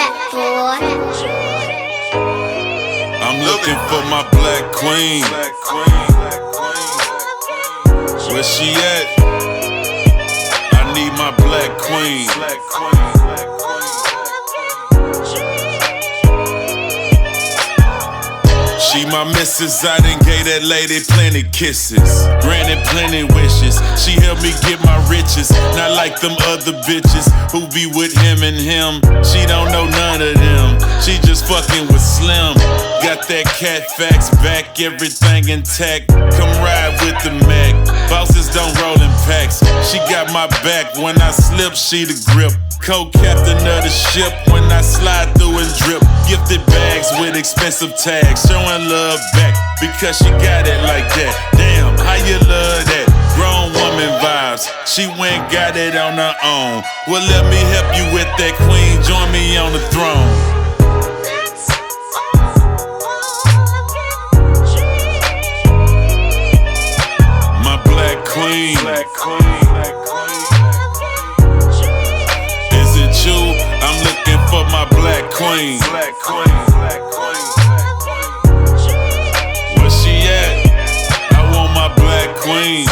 trap, boy. I'm looking for my black queen. Where she at? I need my black queen. She my missus, I done gave that lady plenty kisses, granted plenty wishes. She helped me get my riches, not like them other bitches who be with him and him. She don't know none of them, she just fucking with Slim. Got that cat facts back, everything intact. Come ride with the Mac, bosses don't roll in packs. She got my back, when I slip, she the grip. Co-captain of the ship, when I slide through and drip. Gifted bags with expensive tags, showing love back because she got it like that. Damn, how you love that? Grown woman vibes, she went got it on her own. Well, let me help you with that, queen, join me on the throne. My black queen. Is it you? I'm looking for my black queen. Where she at? I want my black queen.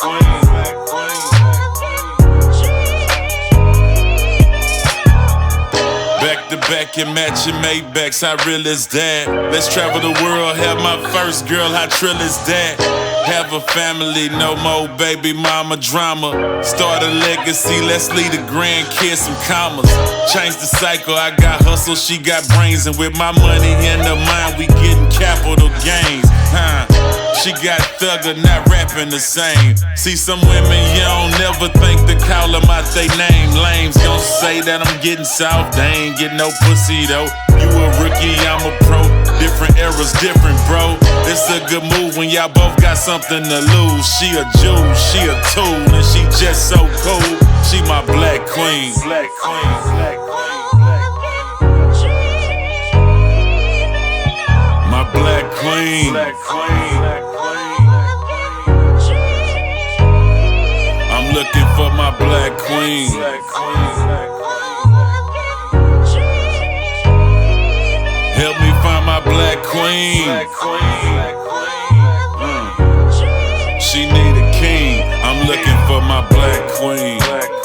Back to back and matching Maybachs, how real is that? Let's travel the world, have my first girl, how trill is that? Have a family, no more baby mama drama. Start a legacy, let's leave the grandkids some commas. Change the cycle, I got hustle, she got brains. And with my money in the mind, we getting capital gains. She got thugger, not rapping the same. See some women, you don't never think to call them out they name. Lames gon' say that I'm getting soft, they ain't getting no pussy though. You a rookie, I'm a pro. Different eras, different bro. It's a good move when y'all both got something to lose. She a Jew, she a tool, and she just so cool. She my black queen. My black queen. I'm looking for my black queen. Help me find my black queen. She need a king. I'm looking for my black queen.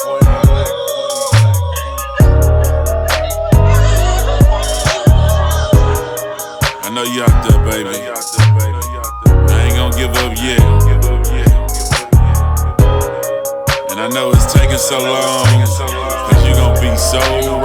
I know you out there, baby. I ain't gonna give up yet. And I know it's taking so long, cause you gon' be so